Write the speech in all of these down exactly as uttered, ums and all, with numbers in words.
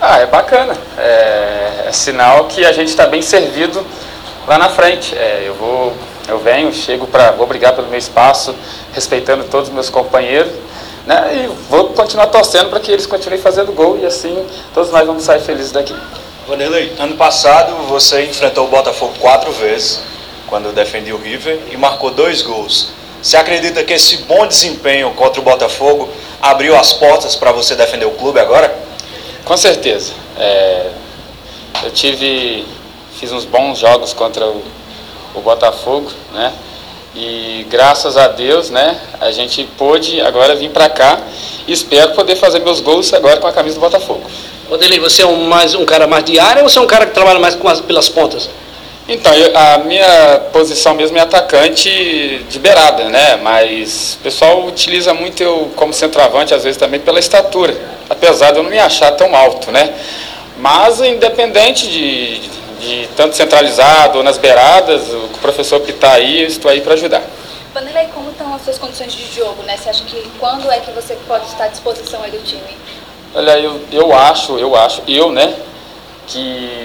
Ah, é bacana. É, é sinal que a gente está bem servido lá na frente. É, eu vou, eu venho, chego para, vou brigar pelo meu espaço, respeitando todos os meus companheiros, né? E vou continuar torcendo para que eles continuem fazendo gol e assim todos nós vamos sair felizes daqui. Vanderlei, ano passado você enfrentou o Botafogo quatro vezes, quando defendia o River, e marcou dois gols. Você acredita que esse bom desempenho contra o Botafogo abriu as portas para você defender o clube agora? Com certeza. É, eu tive, fiz uns bons jogos contra o, o Botafogo, né? E graças a Deus, né, a gente pôde agora vir para cá e espero poder fazer meus gols agora com a camisa do Botafogo. Vanderlei, você é um, mais, um cara mais de área ou você é um cara que trabalha mais com as, pelas pontas? Então, eu, a minha posição mesmo é atacante de beirada, né? Mas o pessoal utiliza muito eu como centroavante, às vezes também pela estatura, apesar de eu não me achar tão alto, né? Mas independente de, de, de tanto centralizado ou nas beiradas, o professor que está aí, eu estou aí para ajudar. Vanderlei, como estão as suas condições de jogo, né? Você acha que quando é que você pode estar à disposição aí do time? Olha, eu, eu acho, eu acho, eu, né, que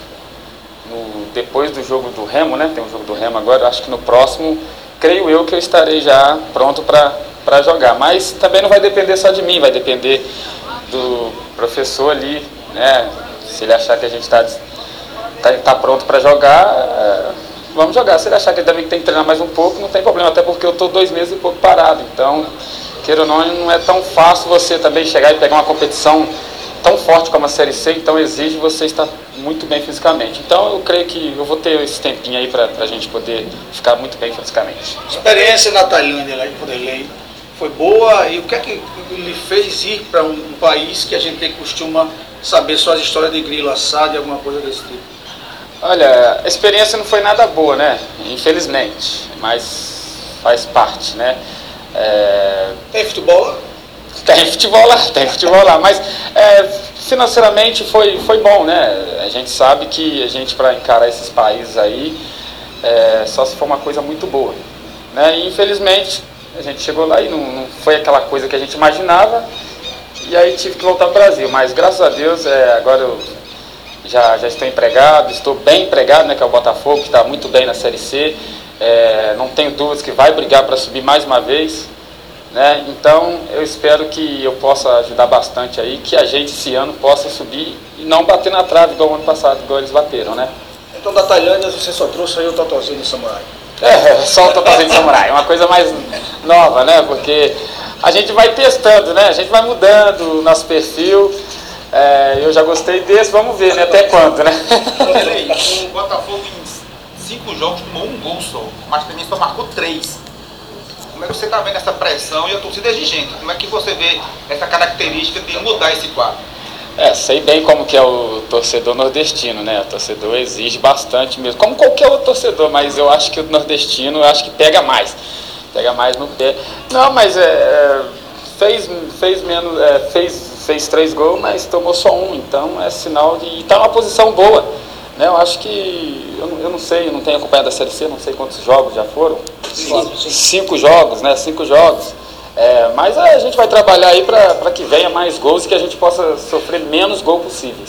no, depois do jogo do Remo, né, tem um jogo do Remo agora, eu acho que no próximo, creio eu que eu estarei já pronto para jogar. Mas também não vai depender só de mim, vai depender do professor ali, né, se ele achar que a gente está tá, tá pronto para jogar, é, vamos jogar. Se ele achar que ele também tem que treinar mais um pouco, não tem problema, até porque eu estou dois meses e pouco parado, então... Queira ou não, não é tão fácil você também chegar e pegar uma competição tão forte como a Série C, então exige você estar muito bem fisicamente. Então eu creio que eu vou ter esse tempinho aí para a gente poder ficar muito bem fisicamente. A experiência na Tailândia, lá em Vanderlei, foi boa, e o que é que lhe fez ir para um país que a gente costuma saber só as histórias de grilo assado e alguma coisa desse tipo? Olha, a experiência não foi nada boa, né? Infelizmente, mas faz parte, né? É... Tem futebol lá? Tem futebol lá, tem futebol lá, mas é, financeiramente foi, foi bom, né? A gente sabe que a gente, para encarar esses países aí, é, só se for uma coisa muito boa, né? E infelizmente a gente chegou lá e não, não foi aquela coisa que a gente imaginava, e aí tive que voltar para o Brasil, mas graças a Deus é, agora eu já, já estou empregado, estou bem empregado, né? Que é o Botafogo, que está muito bem na Série C. É, não tenho dúvidas que vai brigar para subir mais uma vez, né? Então eu espero que eu possa ajudar bastante aí, que a gente esse ano possa subir e não bater na trave igual o ano passado, igual eles bateram, né? Então da Tailândia você só trouxe aí o Totozinho de Samurai? É, só o Totozinho de Samurai, uma coisa mais nova, né? Porque a gente vai testando, né? A gente vai mudando o nosso perfil. É, eu já gostei desse, vamos ver, né? Até quando, né? O Botafogo em cinco jogos tomou um gol só, mas também só marcou três. Como é que você está vendo essa pressão e a torcida exigente? Como é que você vê essa característica de mudar esse quadro? É, sei bem como que é o torcedor nordestino, né? O torcedor exige bastante mesmo, como qualquer outro torcedor, mas eu acho que o nordestino, eu acho que pega mais. Pega mais no pé. Não, mas é, fez, fez, menos, é, fez, fez três gols, mas tomou só um, então é sinal de estar numa posição boa. Né, eu acho que, eu não, eu não sei, eu não tenho acompanhado a Série C, não sei quantos jogos já foram. Cinco, cinco jogos, né? Cinco jogos. É, mas a gente vai trabalhar aí para que venha mais gols e que a gente possa sofrer menos gols possíveis.